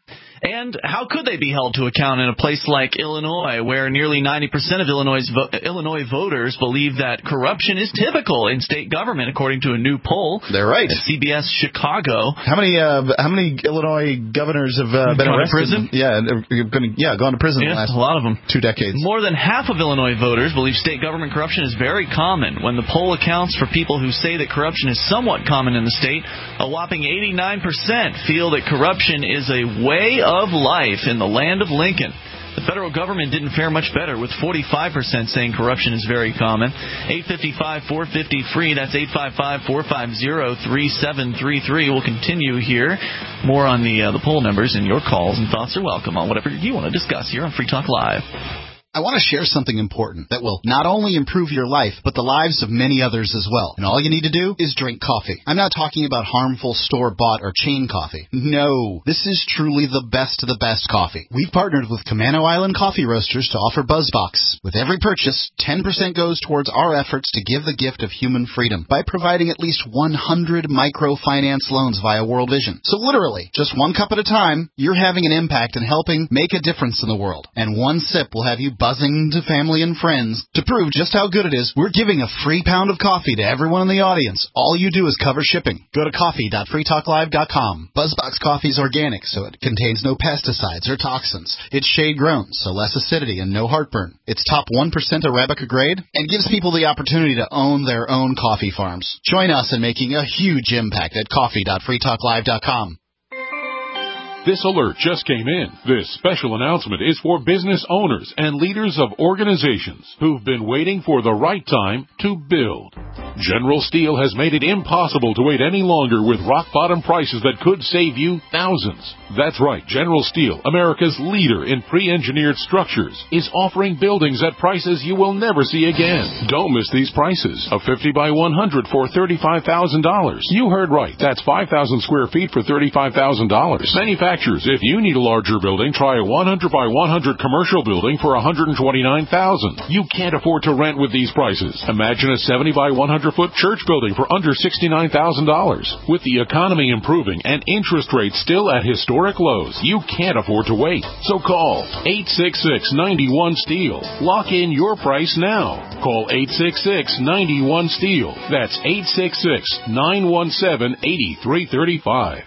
And how could they be held to account in a place like Illinois, where nearly ninety percent of Illinois vo- Illinois voters believe that corruption is typical in state government, according to a new poll? They're right. At C B S Chicago. How many uh, how many Illinois governors have uh, been gone arrested? To prison? Yeah, been, yeah, gone to prison yeah, the last a lot of them. two decades. More than half of Illinois voters believe state government corruption is very common. When the poll accounts for people who say that corruption is somewhat common in the state, a whopping eighty-nine percent feel that corruption is a way of life in the land of Lincoln. The federal government didn't fare much better, with forty-five percent saying corruption is very common. eight five five, four five zero, free. That's eight five five, four five zero, three seven three three. We'll continue here. More on the uh, the poll numbers, and your calls and thoughts are welcome on whatever you want to discuss here on Free Talk Live. I want to share something important that will not only improve your life, but the lives of many others as well. And all you need to do is drink coffee. I'm not talking about harmful store-bought or chain coffee. No, this is truly the best of the best coffee. We've partnered with Camano Island Coffee Roasters to offer BuzzBox. With every purchase, ten percent goes towards our efforts to give the gift of human freedom by providing at least one hundred microfinance loans via World Vision. So literally, just one cup at a time, you're having an impact and helping make a difference in the world. And one sip will have you buzzing to family and friends. To prove just how good it is, we're giving a free pound of coffee to everyone in the audience. All you do is cover shipping. Go to coffee dot free talk live dot com. BuzzBox coffee is organic, so it contains no pesticides or toxins. It's shade-grown, so less acidity and no heartburn. It's top one percent Arabica grade and gives people the opportunity to own their own coffee farms. Join us in making a huge impact at coffee dot free talk live dot com. This alert just came in. This special announcement is for business owners and leaders of organizations who've been waiting for the right time to build. General Steel has made it impossible to wait any longer with rock-bottom prices that could save you thousands. That's right, General Steel, America's leader in pre-engineered structures, is offering buildings at prices you will never see again. Don't miss these prices. A fifty by one hundred for thirty-five thousand dollars. You heard right. That's five thousand square feet for thirty-five thousand dollars. Manufacturers, if you need a larger building, try a one hundred by one hundred commercial building for one hundred twenty-nine thousand dollars. You can't afford to rent with these prices. Imagine a seventy by one hundred foot church building for under sixty-nine thousand dollars. With the economy improving and interest rates still at historic lows, you can't afford to wait. So call eight six six, nine one, STEEL. Lock in your price now. Call eight six six, nine one, STEEL. That's eight six six, nine one seven, eight three three five.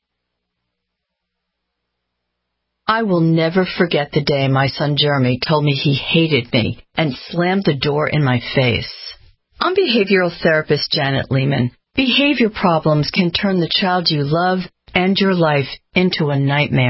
I will never forget the day my son Jeremy told me he hated me and slammed the door in my face. I'm behavioral therapist Janet Lehman. Behavior problems can turn the child you love and your life into a nightmare.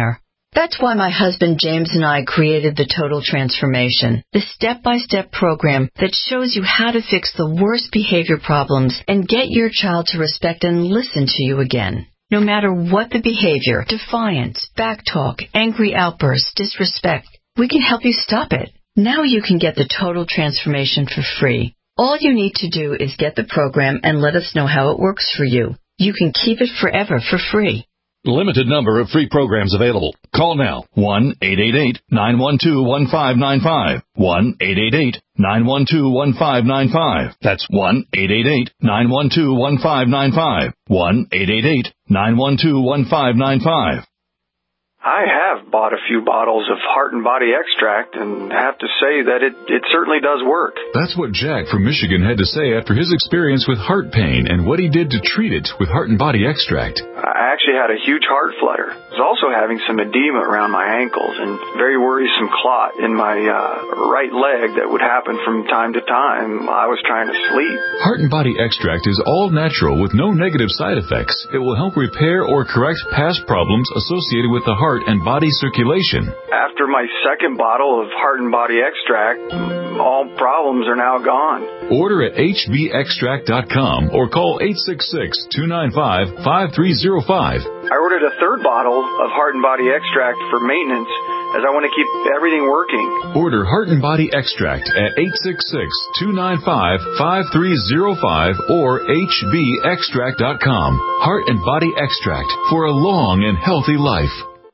That's why my husband James and I created the Total Transformation, the step-by-step program that shows you how to fix the worst behavior problems and get your child to respect and listen to you again. No matter what the behavior, defiance, backtalk, angry outbursts, disrespect, we can help you stop it. Now you can get the Total Transformation for free. All you need to do is get the program and let us know how it works for you. You can keep it forever for free. Limited number of free programs available. Call now. one eight eight eight, nine one two, one five nine five. one eight eight eight, nine one two, one five nine five. That's one eight eight eight, nine one two, one five nine five. one eight eight eight, nine one two, one five nine five. I have bought a few bottles of Heart and Body Extract and have to say that it, it certainly does work. That's what Jack from Michigan had to say after his experience with heart pain and what he did to treat it with Heart and Body Extract. I actually had a huge heart flutter. I was also having some edema around my ankles and very worrisome clot in my uh, right leg that would happen from time to time. I was trying to sleep. Heart and Body Extract is all natural with no negative side effects. It will help repair or correct past problems associated with the heart and body circulation. After my second bottle of Heart and Body Extract, all problems are now gone. Order at H B extract dot com or call eight six six, two nine five, five three zero five. I ordered a third bottle of Heart and Body Extract for maintenance as I want to keep everything working. Order Heart and Body Extract at eight six six, two nine five, five three zero five or H B extract dot com. Heart and Body Extract for a long and healthy life.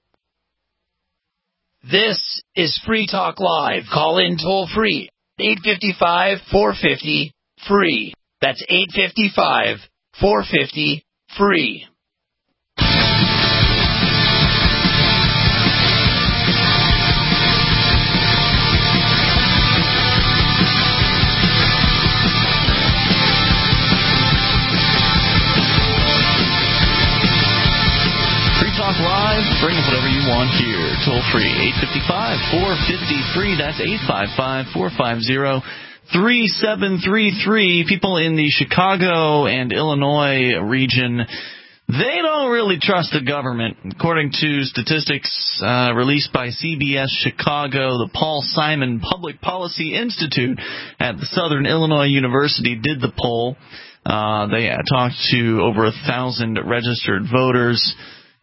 This is Free Talk Live. Call in toll free. eight five five, four five zero, free. That's eight five five, four five zero, free. Bring up whatever you want here. Toll free, eight five five, four five zero, free. That's eight five five, four five zero, three seven three three. People in the Chicago and Illinois region, they don't really trust the government. According to statistics uh, released by C B S Chicago, the Paul Simon Public Policy Institute at the Southern Illinois University did the poll. Uh, they talked to over a thousand registered voters.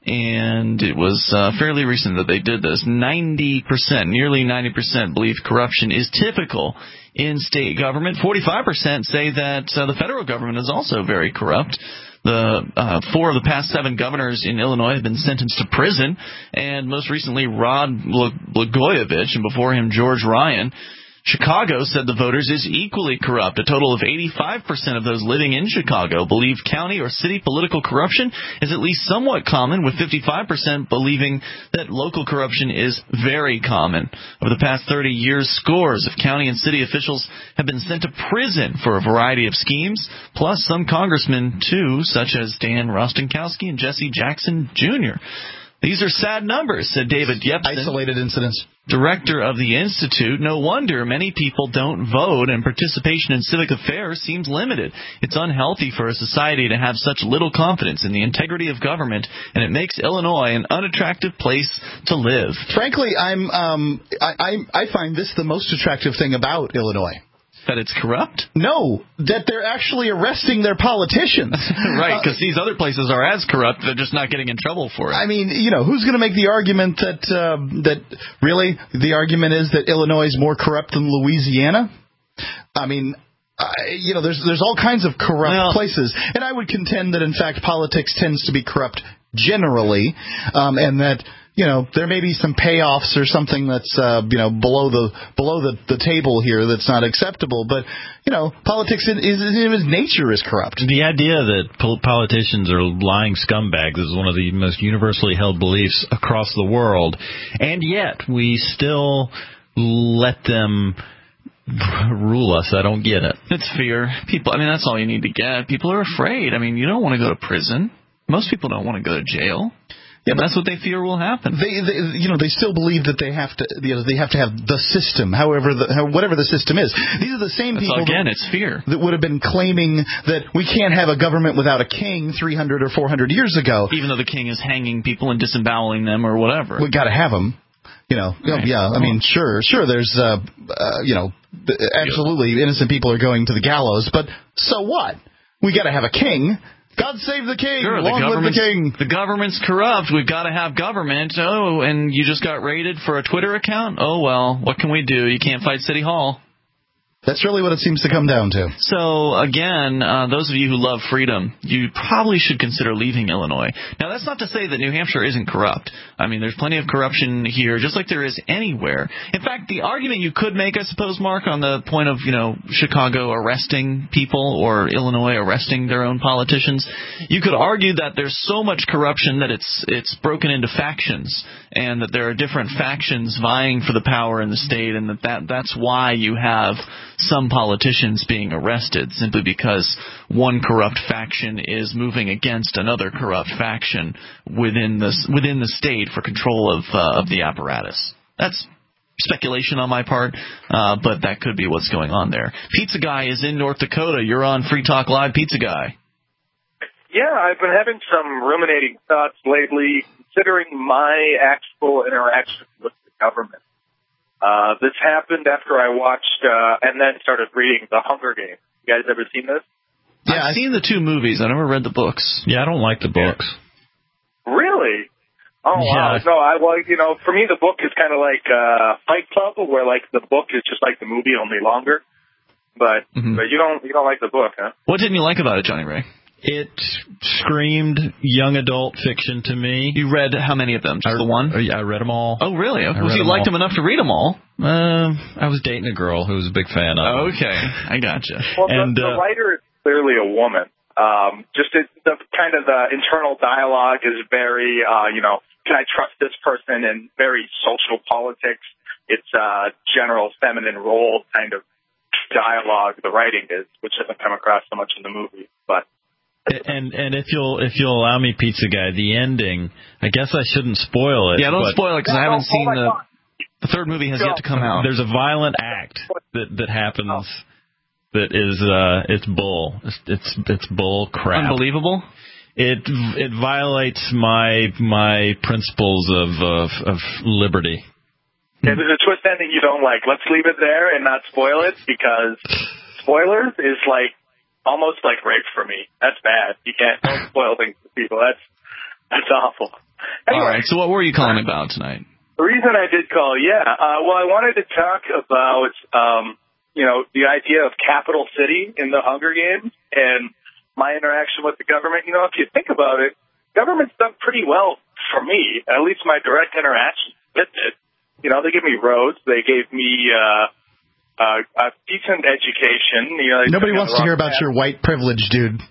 And it was uh, fairly recent that they did this. ninety percent, nearly ninety percent believe corruption is typical in state government. forty-five percent say that uh, the federal government is also very corrupt. The uh, four of the past seven governors in Illinois have been sentenced to prison, and most recently Rod Blagojevich, and before him George Ryan. Chicago, said the voters, is equally corrupt. A total of eighty-five percent of those living in Chicago believe county or city political corruption is at least somewhat common, with fifty-five percent believing that local corruption is very common. Over the past thirty years, scores of county and city officials have been sent to prison for a variety of schemes, plus some congressmen, too, such as Dan Rostenkowski and Jesse Jackson Junior These are sad numbers, said David Yepsen, isolated incidents, director of the Institute. No wonder many people don't vote, and participation in civic affairs seems limited. It's unhealthy for a society to have such little confidence in the integrity of government, and it makes Illinois an unattractive place to live. Frankly, I'm um, I, I I find this the most attractive thing about Illinois. That it's corrupt? No, that they're actually arresting their politicians. Right, because uh, these other places are as corrupt, they're just not getting in trouble for it. I mean, you know, who's going to make the argument that, uh, that really the argument is that Illinois is more corrupt than Louisiana? I mean, I, you know, there's there's all kinds of corrupt well, places. And I would contend that, in fact, politics tends to be corrupt generally, um, and that... You know, there may be some payoffs or something that's, uh, you know, below the below the, the table here that's not acceptable. But, you know, politics in, is, in its nature is corrupt. The idea that politicians are lying scumbags is one of the most universally held beliefs across the world. And yet we still let them rule us. I don't get it. It's fear. People. I mean, that's all you need to get. People are afraid. I mean, you don't want to go to prison. Most people don't want to go to jail. Yeah, that's what they fear will happen. They, they, you know, they still believe that they have to, you know, they have to have the system, however, the, how, whatever the system is. These are the same that's people. Again, that, it's fear. That would have been claiming that we can't have a government without a king three hundred or four hundred years ago. Even though the king is hanging people and disemboweling them or whatever. We got to have them. You know, right. yeah, I mean, sure, sure, there's, uh, uh, you know, absolutely innocent people are going to the gallows, but so what? We got to have a king. God save the king. Sure, Long the live the king. The government's corrupt. We've got to have government. Oh, and you just got raided for a Twitter account? Oh, well, what can we do? You can't fight City Hall. That's really what it seems to come down to. So, again, uh, those of you who love freedom, you probably should consider leaving Illinois. Now, that's not to say that New Hampshire isn't corrupt. I mean, there's plenty of corruption here, just like there is anywhere. In fact, the argument you could make, I suppose, Mark, on the point of, you know, Chicago arresting people or Illinois arresting their own politicians, you could argue that there's so much corruption that it's it's broken into factions, and that there are different factions vying for the power in the state, and that, that that's why you have some politicians being arrested, simply because one corrupt faction is moving against another corrupt faction within the within the state for control of uh, of the apparatus. That's speculation on my part, uh, but that could be what's going on there. Pizza Guy is in North Dakota. You're on Free Talk Live, Pizza Guy. Yeah, I've been having some ruminating thoughts lately, considering my actual interaction with the government. Uh, this happened after I watched uh, and then started reading The Hunger Games. You guys ever seen this? Yeah, I've seen the two movies. I never read the books. Yeah, I don't like the books. Really? Oh, yeah. wow. No, I, well, you know, for me, the book is kind of like uh, Fight Club, where, like, the book is just like the movie, only longer. But mm-hmm. but you don't you don't like the book, huh? What didn't you like about it, Johnny Ray? It screamed young adult fiction to me. You read how many of them? Just I, the one? Yeah, I read them all. Oh, really? Well, if you liked all. them enough to read them all. Uh, I was dating a girl who was a big fan of oh, them. Okay, I gotcha. Well, and, the, uh, the writer is clearly a woman. Um, just it, the kind of the internal dialogue is very, uh, you know, can I trust this person? And very social politics. It's a general feminine role kind of dialogue. The writing is, which doesn't come across so much in the movie, but. And and if you'll if you'll allow me, Pizza Guy, the ending, I guess I shouldn't spoil it. Yeah, don't but spoil it because I haven't seen the the third movie has no. yet to come out. There's a violent act that that happens oh. that is uh it's bull. It's it's, it's bull crap. Unbelievable. It it violates my my principles of of, of liberty. Yeah, there's a twist ending you don't like. Let's leave it there and not spoil it, because spoilers is like. Almost like rape for me. That's bad. You can't don't spoil things for people. That's that's awful. Anyway, all right. So what were you calling about tonight? The reason I did call, yeah. Uh, well, I wanted to talk about um, you know, the idea of capital city in the Hunger Games and my interaction with the government. You know, if you think about it, government's done pretty well for me. At least my direct interaction with it. You know, they give me roads. They gave me. Uh, Uh, a decent education. You know, nobody wants to hear about path. Your white privilege, dude.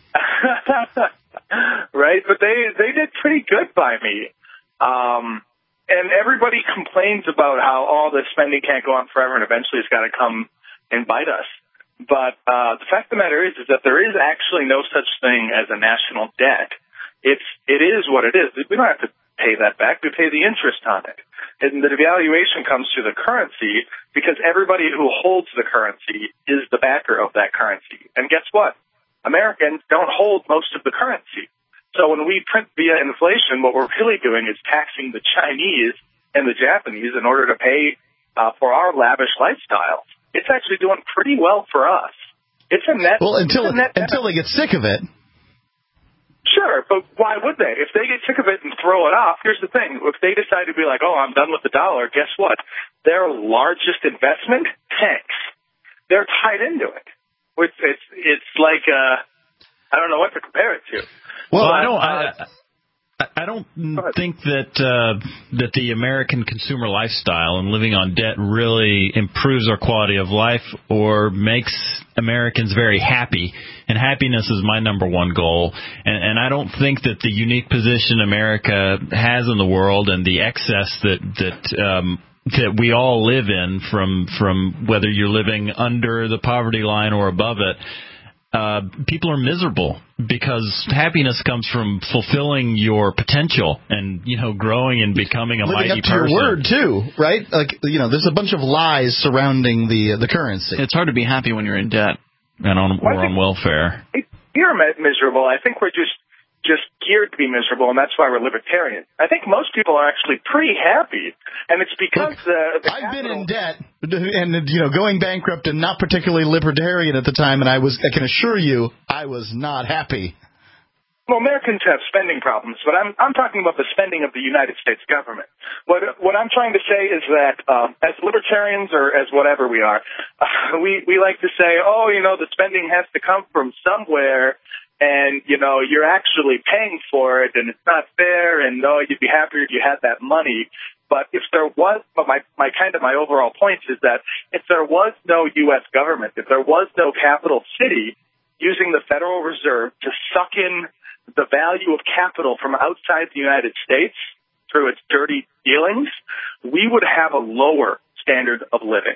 Right, but they they did pretty good by me. Um, and everybody complains about how all oh, the spending can't go on forever, and eventually it's got to come and bite us. But uh, the fact of the matter is, is that there is actually no such thing as a national debt. It's it is what it is. We don't have to pay that back. We pay the interest on it. And the devaluation comes through the currency because everybody who holds the currency is the backer of that currency. And guess what? Americans don't hold most of the currency. So when we print via inflation, what we're really doing is taxing the Chinese and the Japanese in order to pay uh, for our lavish lifestyle. It's actually doing pretty well for us. It's a net. Well, until a net until they get sick of it. Sure, but why would they? If they get sick of it and throw it off, here's the thing. If they decide to be like, oh, I'm done with the dollar, guess what? Their largest investment, tanks. They're tied into it. It's, it's, it's like, uh, I don't know what to compare it to. Well, but, I don't... Uh, I, I don't think that uh, that the American consumer lifestyle and living on debt really improves our quality of life or makes Americans very happy. And happiness is my number one goal. And, and I don't think that the unique position America has in the world and the excess that that um, that we all live in, from from whether you're living under the poverty line or above it. uh, people are miserable because happiness comes from fulfilling your potential and, you know, growing and becoming a Living mighty up to person. your word, too, right? Like, you know, there's a bunch of lies surrounding the the currency. It's hard to be happy when you're in debt. And on, or on welfare. You're miserable. I think we're just just geared to be miserable, and that's why we're libertarian. I think most people are actually pretty happy, and it's because Look, the, the I've capital... been in debt and, you know, going bankrupt and not particularly libertarian at the time, and I was I can assure you I was not happy. Well, Americans have spending problems, but I'm I'm talking about the spending of the United States government. What what I'm trying to say is that um, as libertarians or as whatever we are, uh, we we like to say, oh, you know, the spending has to come from somewhere, and you know, you're actually paying for it, and it's not fair, and oh, you'd be happier if you had that money. But if there was, but my my kind of my overall point is that if there was no U S government, if there was no capital city using the Federal Reserve to suck in the value of capital from outside the United States through its dirty dealings, we would have a lower standard of living,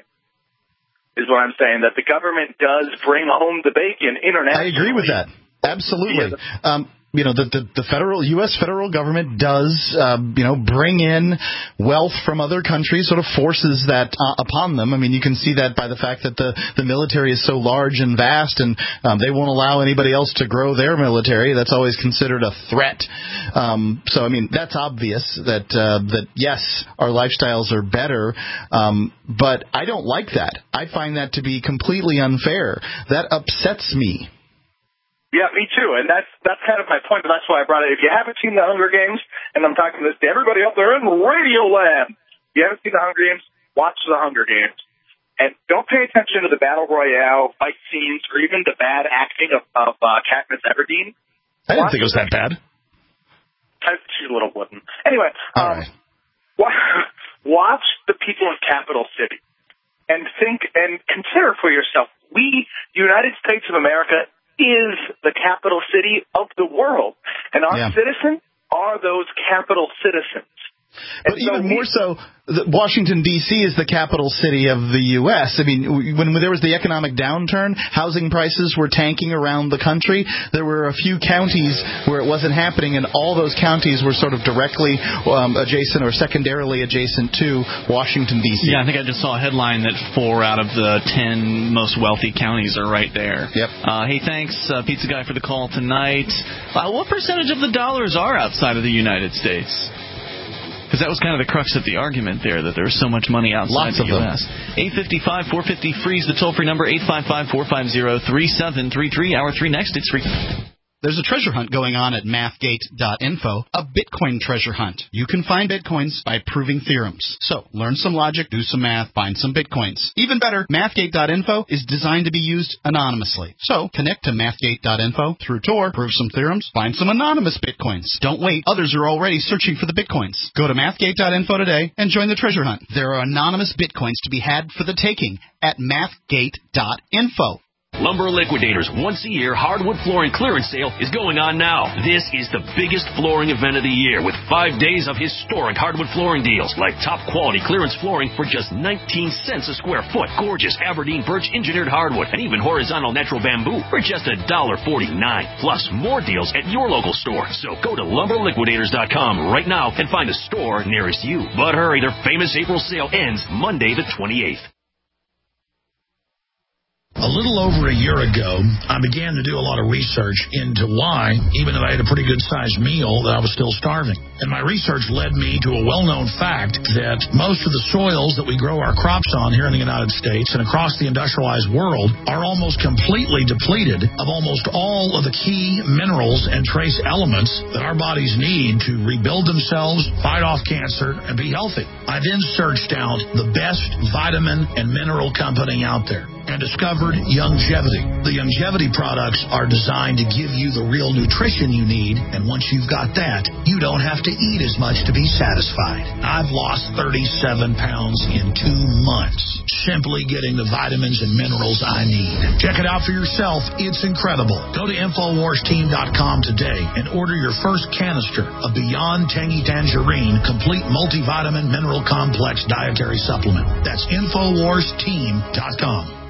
is what I'm saying, that the government does bring home the bacon internationally. I agree with that. Absolutely. Yeah. Um, you know, the, the, the federal U S federal government does, uh, you know, bring in wealth from other countries, sort of forces that uh, upon them. I mean, you can see that by the fact that the, the military is so large and vast, and um, they won't allow anybody else to grow their military. That's always considered a threat. Um, so, I mean, that's obvious that, uh, that yes, our lifestyles are better, um, but I don't like that. I find that to be completely unfair. That upsets me. Yeah, me too, and that's that's kind of my point, and that's why I brought it. If you haven't seen The Hunger Games, and I'm talking this to everybody out there in Radio Land, if you haven't seen The Hunger Games, watch The Hunger Games. And don't pay attention to the Battle Royale fight scenes or even the bad acting of, of uh, Katniss Everdeen. I didn't watch think it was that bad. She's a little wooden. Anyway, All um, right. watch the people in Capital City and think and consider for yourself, we, the United States of America, is the capital city of the world, and our Yeah. citizens are those capital citizens. But even more so, the Washington, D C is the capital city of the U S I mean, when there was the economic downturn, housing prices were tanking around the country. There were a few counties where it wasn't happening, and all those counties were sort of directly um, adjacent or secondarily adjacent to Washington, D C Yeah, I think I just saw a headline that four out of the ten most wealthy counties are right there. Yep. Uh, hey, thanks, uh, Pizza Guy, for the call tonight. Uh, what percentage of the dollars are outside of the United States? Because that was kind of the crux of the argument there, that there's so much money outside Lots the of U S eight five five, four five zero, free is the toll-free number, eight five five, four five zero, three seven three three. Hour three next, it's free. There's a treasure hunt going on at mathgate dot info, a Bitcoin treasure hunt. You can find Bitcoins by proving theorems. So, learn some logic, do some math, find some Bitcoins. Even better, mathgate dot info is designed to be used anonymously. So, connect to mathgate dot info through Tor, prove some theorems, find some anonymous Bitcoins. Don't wait, others are already searching for the Bitcoins. Go to mathgate dot info today and join the treasure hunt. There are anonymous Bitcoins to be had for the taking at mathgate dot info. Lumber Liquidators' once-a-year hardwood flooring clearance sale is going on now. This is the biggest flooring event of the year, with five days of historic hardwood flooring deals, like top-quality clearance flooring for just nineteen cents a square foot, gorgeous Aberdeen birch engineered hardwood, and even horizontal natural bamboo for just one dollar forty-nine. Plus, more deals at your local store. So go to lumber liquidators dot com right now and find a store nearest you. But hurry, their famous April sale ends Monday the twenty-eighth. A little over a year ago, I began to do a lot of research into why, even though I had a pretty good-sized meal, that I was still starving. And my research led me to a well-known fact that most of the soils that we grow our crops on here in the United States and across the industrialized world are almost completely depleted of almost all of the key minerals and trace elements that our bodies need to rebuild themselves, fight off cancer, and be healthy. I then searched out the best vitamin and mineral company out there and discovered Youngevity. The Youngevity products are designed to give you the real nutrition you need, and once you've got that, you don't have to eat as much to be satisfied. I've lost thirty-seven pounds in two months, simply getting the vitamins and minerals I need. Check it out for yourself. It's incredible. Go to infowars team dot com today and order your first canister of Beyond Tangy Tangerine Complete Multivitamin Mineral Complex Dietary Supplement. That's infowars team dot com.